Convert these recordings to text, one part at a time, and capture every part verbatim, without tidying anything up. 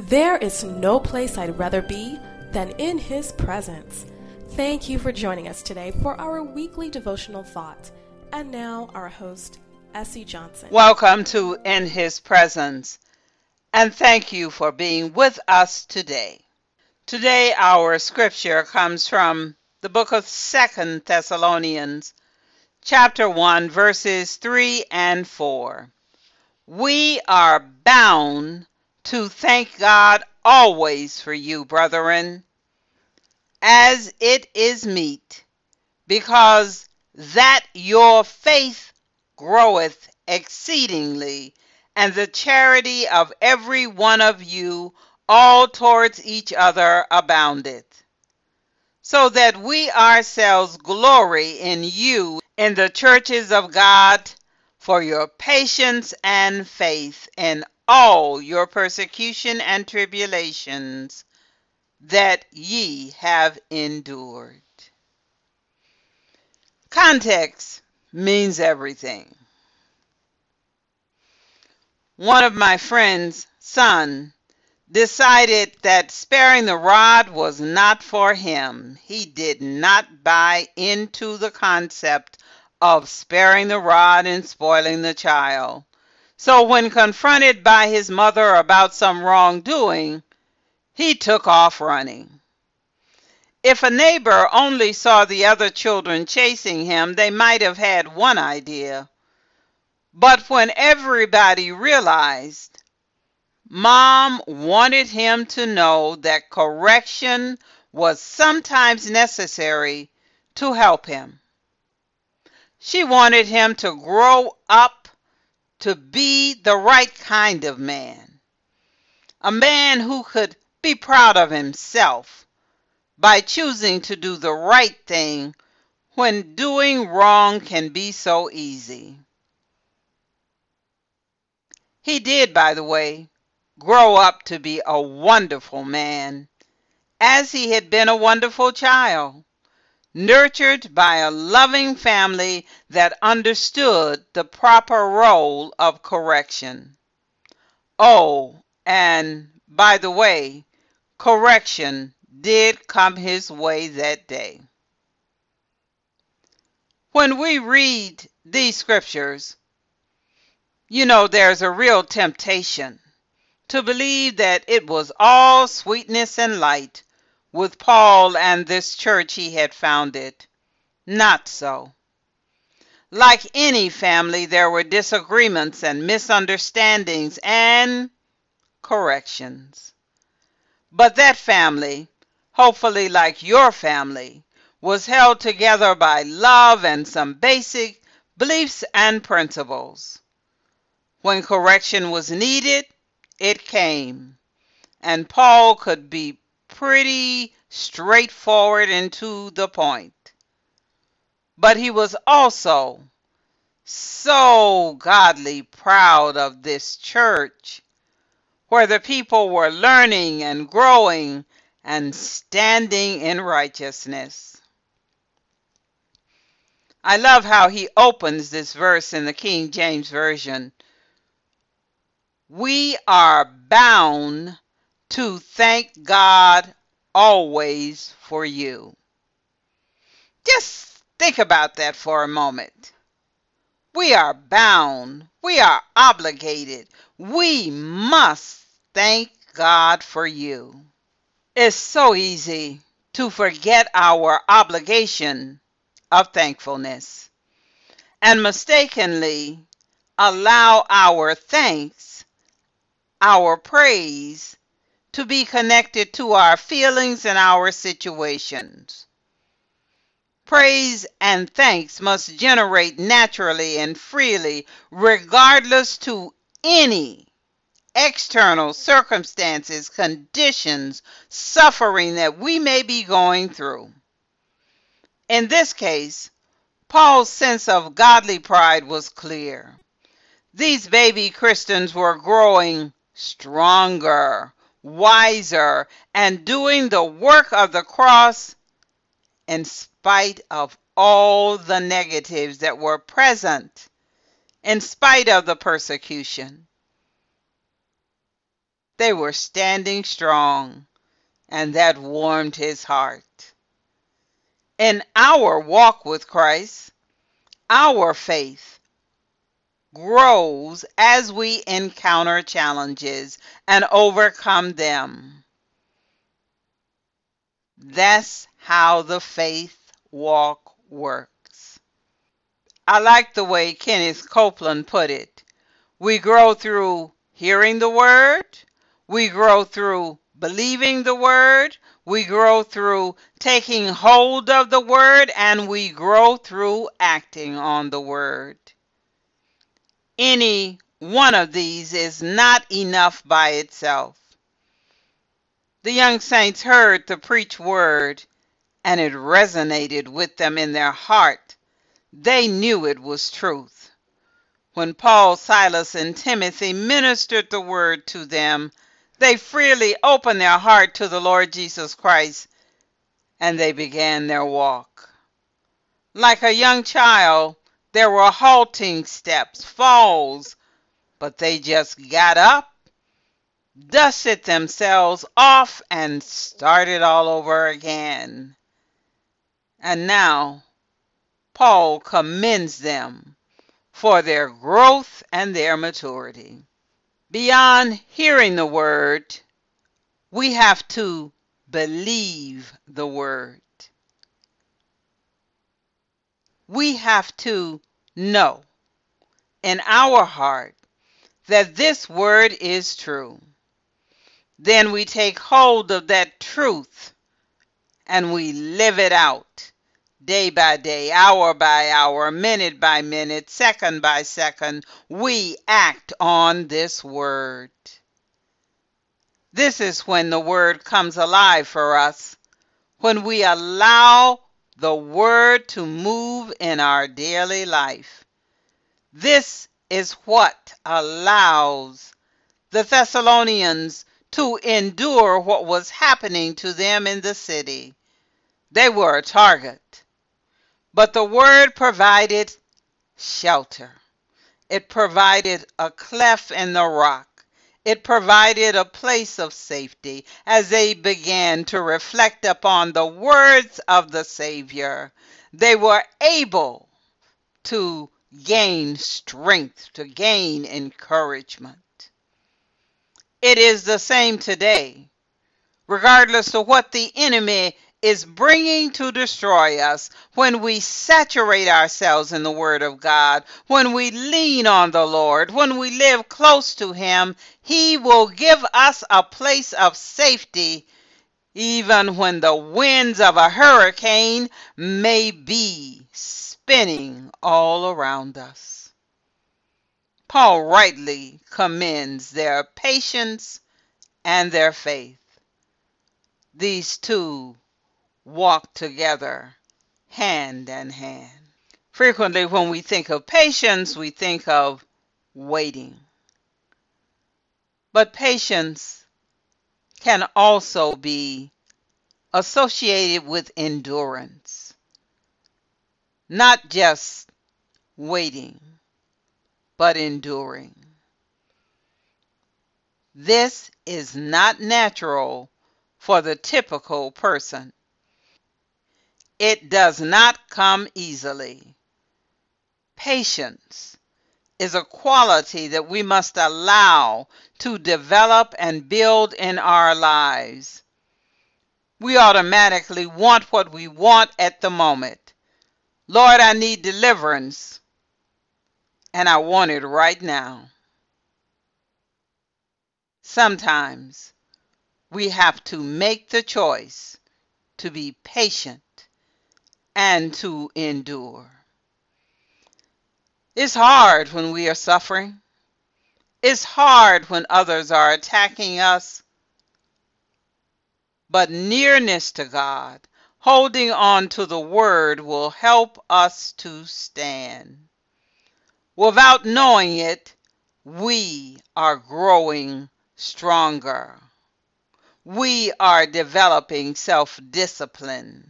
There is no place I'd rather be than in His presence. Thank you for joining us today for our weekly devotional thought. And now our host, Essie Johnson. Welcome to In His Presence, and thank you for being with us today. Today our scripture comes from the book of Second Thessalonians, chapter one, verses three and four. We are bound to thank God always for you, brethren, as it is meet, because that your faith groweth exceedingly, and the charity of every one of you all towards each other aboundeth, so that we ourselves glory in you in the churches of God for your patience and faith in all your persecution and tribulations that ye have endured. Context means everything. One of my friend's son decided that sparing the rod was not for him. He did not buy into the concept of sparing the rod and spoiling the child. So when confronted by his mother about some wrongdoing, he took off running. If a neighbor only saw the other children chasing him, they might have had one idea. But when everybody realized, Mom wanted him to know that correction was sometimes necessary to help him. She wanted him to grow up to be the right kind of man, a man who could be proud of himself by choosing to do the right thing when doing wrong can be so easy. He did, by the way, grow up to be a wonderful man, as he had been a wonderful child, nurtured by a loving family that understood the proper role of correction. Oh, and by the way, correction did come his way that day. When we read these scriptures, you know there's a real temptation to believe that it was all sweetness and light with Paul and this church he had founded. Not so. Like any family, there were disagreements and misunderstandings and corrections. But that family, hopefully like your family, was held together by love and some basic beliefs and principles. When correction was needed, it came, and Paul could be pretty straightforward and to the point. But he was also so godly proud of this church, where the people were learning and growing and standing in righteousness. I love how he opens this verse in the King James Version. We are bound to thank God always for you. Just think about that for a moment. We are bound. We are obligated. We must thank God for you. It's so easy to forget our obligation of thankfulness and mistakenly allow our thanks, our praise, to be connected to our feelings and our situations. Praise and thanks must generate naturally and freely, regardless to any external circumstances, conditions, suffering that we may be going through. In this case, Paul's sense of godly pride was clear. These baby Christians were growing stronger, wiser, and doing the work of the cross in spite of all the negatives that were present, in spite of the persecution. They were standing strong, and that warmed his heart. In our walk with Christ, our faith grows as we encounter challenges and overcome them. That's how the faith walk works. I like the way Kenneth Copeland put it. We grow through hearing the word. We grow through believing the word. We grow through taking hold of the word, and we grow through acting on the word. Any one of these is not enough by itself. The young saints heard the preached word, and it resonated with them in their heart. They knew it was truth. When Paul, Silas, and Timothy ministered the word to them, they freely opened their heart to the Lord Jesus Christ, and they began their walk. Like a young child, there were halting steps, falls, but they just got up, dusted themselves off, and started all over again. And now, Paul commends them for their growth and their maturity. Beyond hearing the word, we have to believe the word. We have to know in our heart that this word is true. Then we take hold of that truth and we live it out. Day by day, hour by hour, minute by minute, second by second, we act on this word. This is when the word comes alive for us, when we allow the word to move in our daily life. This is what allows the Thessalonians to endure what was happening to them in the city. They were a target. But the word provided shelter. It provided a cleft in the rock. It provided a place of safety as they began to reflect upon the words of the Savior. They were able to gain strength, to gain encouragement. It is the same today, regardless of what the enemy is bringing to destroy us. When we saturate ourselves in the Word of God, when we lean on the Lord, when we live close to Him, He will give us a place of safety, even when the winds of a hurricane may be spinning all around us. Paul rightly commends their patience and their faith. These two walk together hand in hand. Frequently, when we think of patience, we think of waiting. But patience can also be associated with endurance, not just waiting, but enduring. This is not natural for the typical person. It does not come easily. Patience is a quality that we must allow to develop and build in our lives. We automatically want what we want at the moment. Lord, I need deliverance, and I want it right now. Sometimes we have to make the choice to be patient and to endure. It's hard when we are suffering. It's hard when others are attacking us. But nearness to God, holding on to the word, will help us to stand. Without knowing it, we are growing stronger. We are developing self-discipline.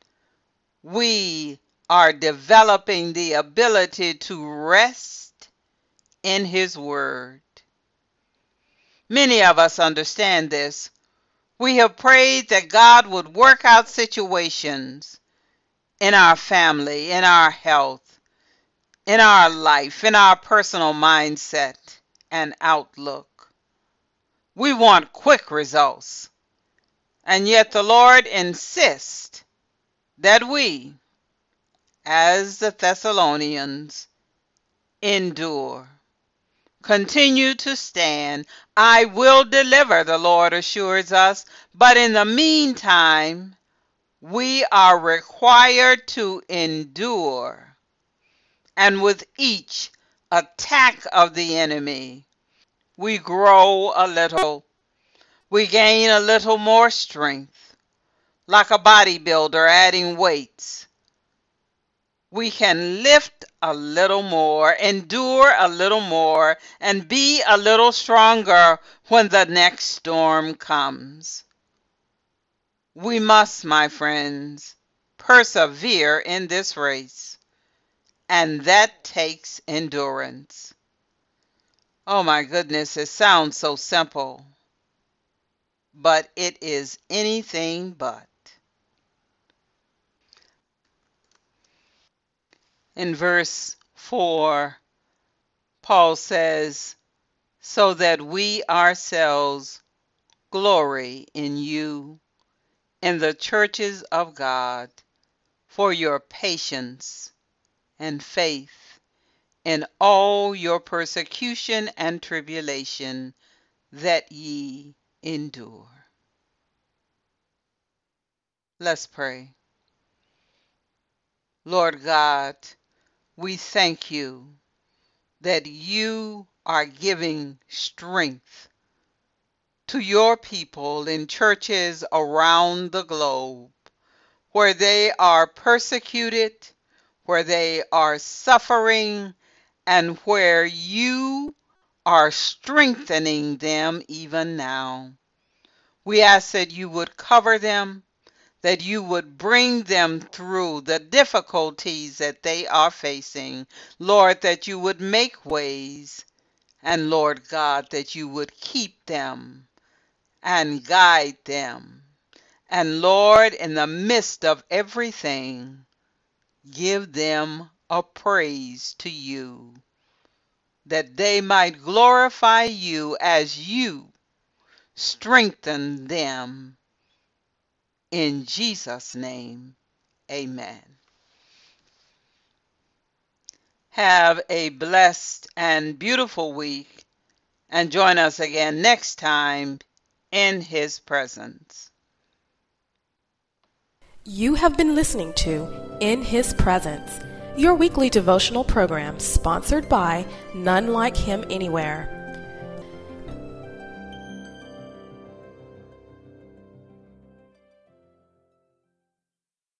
We are developing the ability to rest in His Word. Many of us understand this. We have prayed that God would work out situations in our family, in our health, in our life, in our personal mindset and outlook. We want quick results, and yet the Lord insists that we, as the Thessalonians, endure. Continue to stand. I will deliver, the Lord assures us, but in the meantime, we are required to endure. And with each attack of the enemy, we grow a little. We gain a little more strength. Like a bodybuilder adding weights, we can lift a little more, endure a little more, and be a little stronger when the next storm comes. We must, my friends, persevere in this race, and that takes endurance. Oh my goodness, it sounds so simple, but it is anything but. In verse four, Paul says, so that we ourselves glory in you, in the churches of God, for your patience and faith in all your persecution and tribulation that ye endure. Let's pray. Lord God, we thank you that you are giving strength to your people in churches around the globe where they are persecuted, where they are suffering, and where you are strengthening them even now. We ask that you would cover them, that you would bring them through the difficulties that they are facing. Lord, that you would make ways, and Lord God, that you would keep them and guide them. And Lord, in the midst of everything, give them a praise to you, that they might glorify you as you strengthen them. In Jesus' name, amen. Have a blessed and beautiful week, and join us again next time in His presence. You have been listening to In His Presence, your weekly devotional program sponsored by None Like Him Anywhere.